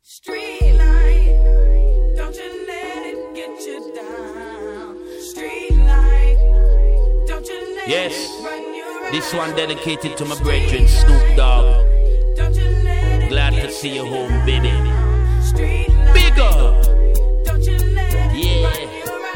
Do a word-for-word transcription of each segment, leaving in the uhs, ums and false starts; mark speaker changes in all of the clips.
Speaker 1: Street light, don't you let it get you down. Street light, don't you let
Speaker 2: yes.
Speaker 1: it run you around.
Speaker 2: This one dedicated to my brethren, Snoop Dogg.
Speaker 1: Don't you let it
Speaker 2: Glad
Speaker 1: get
Speaker 2: to see you
Speaker 1: you
Speaker 2: home,
Speaker 1: down.
Speaker 2: baby.
Speaker 1: Street light,
Speaker 2: Big up.
Speaker 1: don't you let it
Speaker 2: Yeah.
Speaker 1: run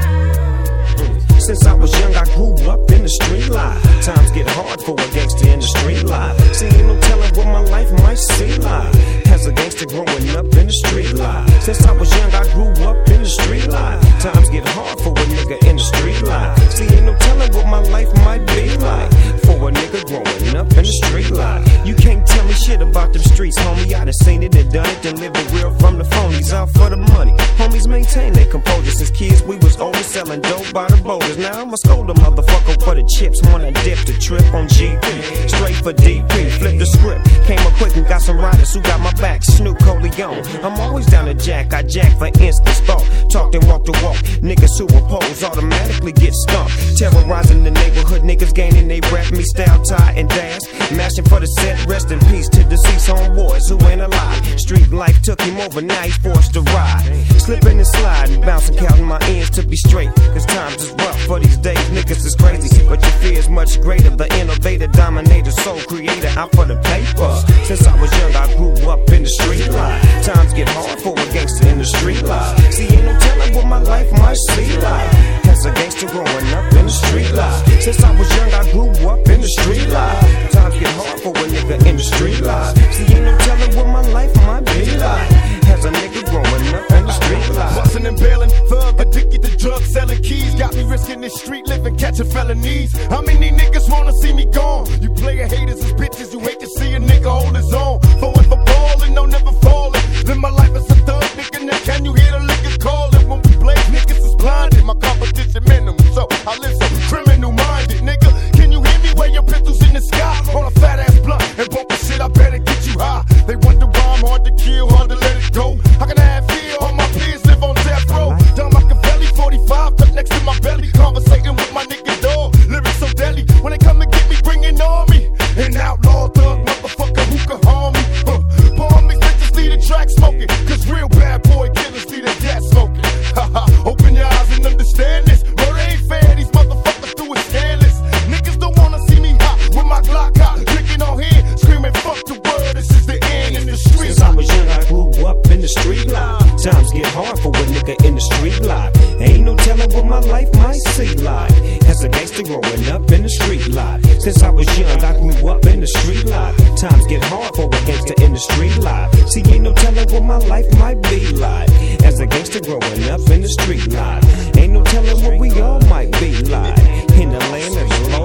Speaker 1: you around.
Speaker 3: Since I was young, I grew up in the street life. Times get hard for a gangster in the street life. See, ain't no telling what my life might seem like as a gangster growing up in the street life. Since I was young, I grew up in the street life. Times get hard for a nigga in the street life. See, ain't no telling what my life might be like for a nigga growing up in the street life. You can't tell me shit about them streets, homie. I done seen it and done it, delivered real from the phonies, out for the money. Homies maintain their composure. Since kids, we was older, selling dope by the boulders. Now I'ma scold a motherfucker for the chips when I dip the trip on G P. Straight for D P, flip the script. Came up quick and got some riders who got my back. Snoop Coleon, I'm always down to jack. I jack for instance thought. Talked and walked the walk. Niggas who oppose automatically get stumped. Terrorizing the neighborhood, niggas gaining they rap. Me style, tie, and dance. Mashing for the set, rest in peace to deceased homeboys who ain't alive. Street life took him over, now he forced to ride. Slipping and sliding, bouncing, counting my ends to be straight. Cause times is rough for these days, niggas is crazy. But your fear is much greater. The innovator, dominator, soul creator, out for the paper. Since I was young, I grew up in the street life. Times get hard for a gangster in the street life. See, ain't no telling what my life might see like as a gangster growing up in the street life. Since I was young, I grew up in the street life. Times get hard for a nigga in the street life. See, ain't no telling what my life might be like as a nigga growing up in the street life.
Speaker 4: Bustin' and bailin', thug addicted to drugs, selling keys. Got me risking this street living, catching felonies. How many niggas wanna see me gone? You player haters as bitches, you hate to see a nigga hold his own. Forever ballin', no never fallin'. Live my life as a thug nigga, now can you hear the liquor callin'? When we blaze, niggas is blinded, my competition minimum. So I live so criminal minded, nigga. Can you hear me where your pistols in the sky? On a fat ass blunt and bumpin' shit, I better get you high. They wonder why I'm hard to kill, hard to let it go. How can I have fear? All my peers live on death row. Down Machiavelli, forty-five, tucked next to my belly. Conversating with my nigga dog. Lyrics so deadly. When they come and get me, bring it on me. An outlaw thug, motherfucker who can harm me. Huh. Palm these bitches lead the track smoking. Cause real bad boy killers lead the death smoking. Haha, open your eyes and understand this. Murder ain't fair, these motherfuckers do it scandalous. Niggas don't wanna see me hot with my Glock hot. Drinking on here, screaming fuck the world, this is the end in the street.
Speaker 3: Since I was young, I grew up in the street life. Times get hard for a nigga in the street life. Ain't no telling what my life might see like as a gangster growing up in the street life. Since I was young, I grew up in the street life. Times get hard for a gangster in the street life. See, ain't no telling what my life might be like as a gangster growing up in the street life. Ain't no telling what we all might be like in the land of the